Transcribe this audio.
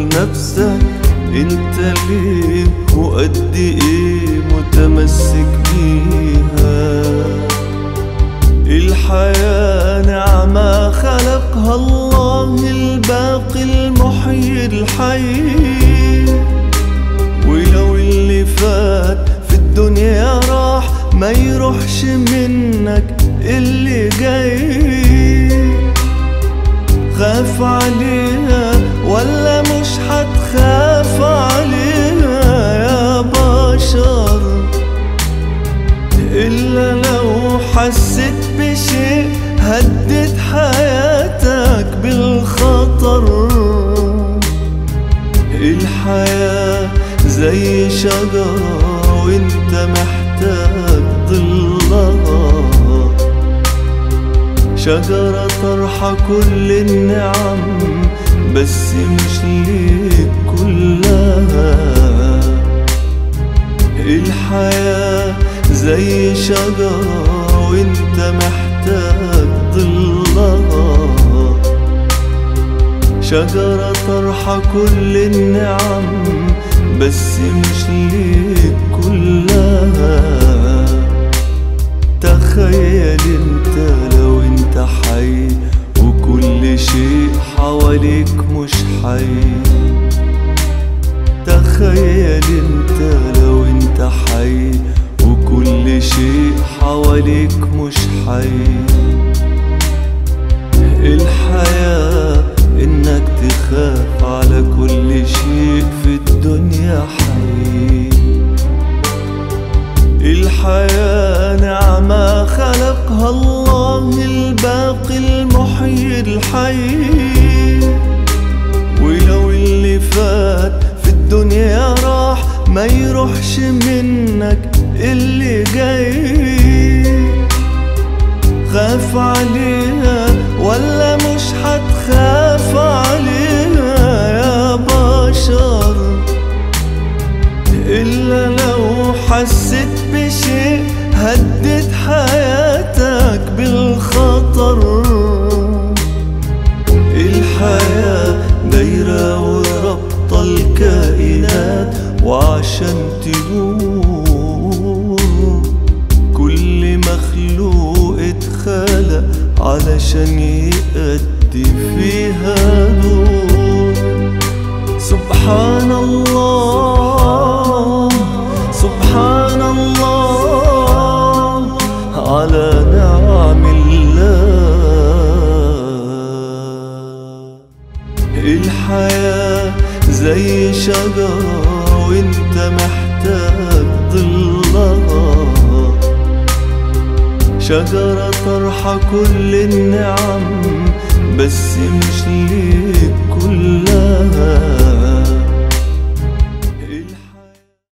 واسأل نفسك انت ليه وقد ايه متمسك بيها. الحياة نعمة خلقها الله الباقي المحيي الحي، ولو اللي فات في الدنيا راح ما يروحش منك اللي جاي. خاف عليها ولا مش هتخاف عليها يا بشر، إلا لو حسيت بشيء هدد حياتك بالخطر. الحياة زي شجرة وانت محتاج ظلها، شجرة طرحة كل النعم بس مش ليك كلها. الحياة زي شجرة وانت محتاج ظلها، شجرة طرحة كل النعم بس مش ليك كلها. تخيل انت لو انت حي وكل شيء حواليك مش حي. تخيل انت لو انت حي وكل شيء حواليك مش حي. الحياة انك تخاف على كل شيء في الدنيا حي. الحياة نعمة خلقها الله الباقي المحيي الحي، ولو اللي فات في الدنيا راح ما يروحش منك اللي جاي. خاف عليها ولا مش هتخاف عليها يا بشر، إلا لو حسيت بشيء هدد حياتك بالخطر. الحياة دايرة وربط الكائنات وعشان تدور كل مخلوق اتخلق علشان يأدي فيها دور. سبحان الله سبحان الله على نعم الله. الحياة زي شجرة وانت محتاج ظلها، شجرة طرحة كل النعم بس مش ليك كلها.